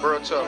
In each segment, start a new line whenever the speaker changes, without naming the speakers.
Real talk.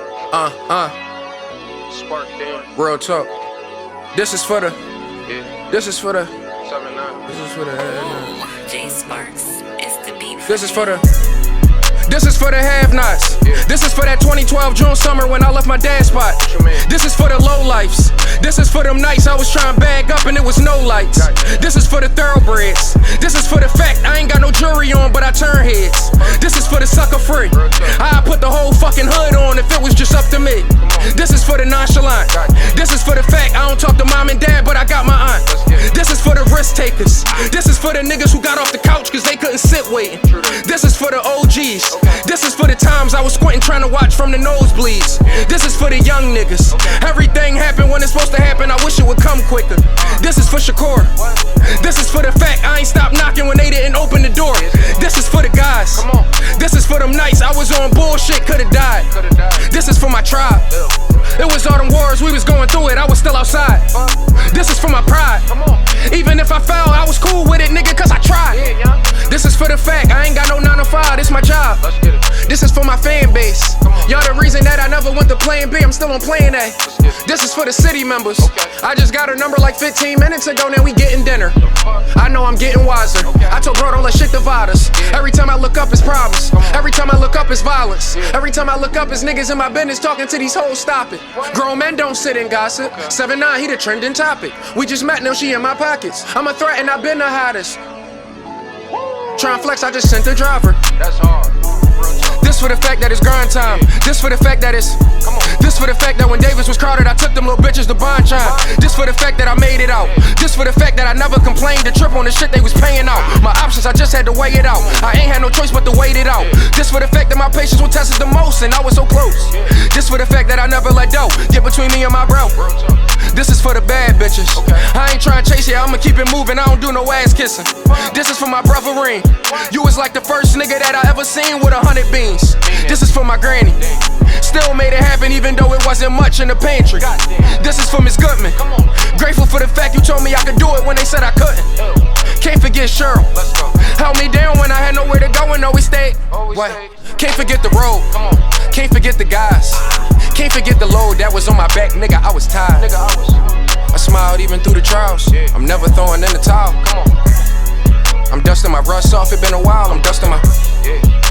Spark Dan.
Real talk. This is for the.
Yeah.
This is for the.
7-9.
This is for the.
J Sparks is the beat.
This is for the. This is for the have-nots.
Yeah.
This is for that 2012 June summer when I left my dad's spot.
What you mean?
This is for the low-lifes. This is for them nights I was trying to bag up and it was no lights.
Gotcha.
This is for the thoroughbreds. This is for the fact I ain't got no jewelry on, but I turn heads. This is for the sucker free.
Real talk.
I put the whole fucking hood on if it was just up to me.
on.
This is for the nonchalant.
Gotcha.
This is for the fact I don't talk to mom and dad, but I got my aunt.
Let's get it.
This is for the risk takers. This is for the niggas who got off the couch cause they couldn't sit waiting.
True that.
This is for the OGs.
Okay.
This is for the times I was squinting trying to watch from the nosebleeds. This is for the young niggas.
Okay.
Everything happened when it's supposed to happen. I wish it would come quicker. This is for Shakur.
What?
This is for the fact I ain't stopped knocking when they didn't open the door. This is for the guys.
Come on.
This is for them nights I was on bullshit, could've died.
Could've died.
This is for my tribe.
Ew.
It was all them wars, we was going through it, I was still outside. This is for my pride.
Come on.
Even if I fell, I was cool with it, nigga, cause I tried.
Yeah, young.
This is for the fact I ain't got no 9 to 5, this my job.
Let's get it.
This is for my fan base.
Come on.
Y'all the reason that I never went to Plan B, I'm still on Plan A.
Let's get it.
This is for the city members.
Okay.
I just got her number like 15 minutes ago, now we getting dinner.
Fuck.
I know I'm getting wiser.
Okay.
I told bro, don't let shit divide us.
Yeah.
Every time I look up, it's problems.
Come on.
Every time I look up, it's violence.
Yeah.
Every time I look up, it's niggas in my business talking to these hoes. Stop it.
What?
Grown men don't sit and gossip.
Okay.
7-9, he the trending topic. We just met, now she in my pockets. I'm a threat and I've been the hottest. Tryin' flex, I just sent the driver.
That's hard. Real talk.
This for the fact that it's grind time. This for the fact that it's.
Come on.
This for the fact that when Davis was crowded, I took them little bitches to Bonchime. This for the fact that I made it out. This for the fact that I never complained to trip on the shit they was paying out. My options, I just had to weigh it out. I ain't had no choice but to wait it out. This for the fact that my patience was tested the most and I was so close. This for the fact that I never let go. Get between me and my bro.
Real talk.
This is for the bad bitches.
Okay.
I ain't tryna chase it, I'ma keep it moving. I don't do no ass kissing. This is for my brother Reem. You was like the first nigga that I ever seen with 100 beans. This is for my granny. Still made it happen even though it wasn't much in the pantry. This is for Miss Goodman.
Come on.
Grateful for the fact you told me I could do it when they said I couldn't.
Ew.
Can't forget Cheryl.
Let's go.
Held me down when I had nowhere to go and always stayed.
Always
What?
stayed.
Can't forget the road.
Come on.
Can't forget the guys. Can't forget the load that was on my back, nigga. I was tired.
Nigga, I was.
I smiled even through the trials.
Yeah.
I'm never throwing in the towel.
Come on.
I'm dusting my rust off. It been a while. I'm dusting my.
Yeah.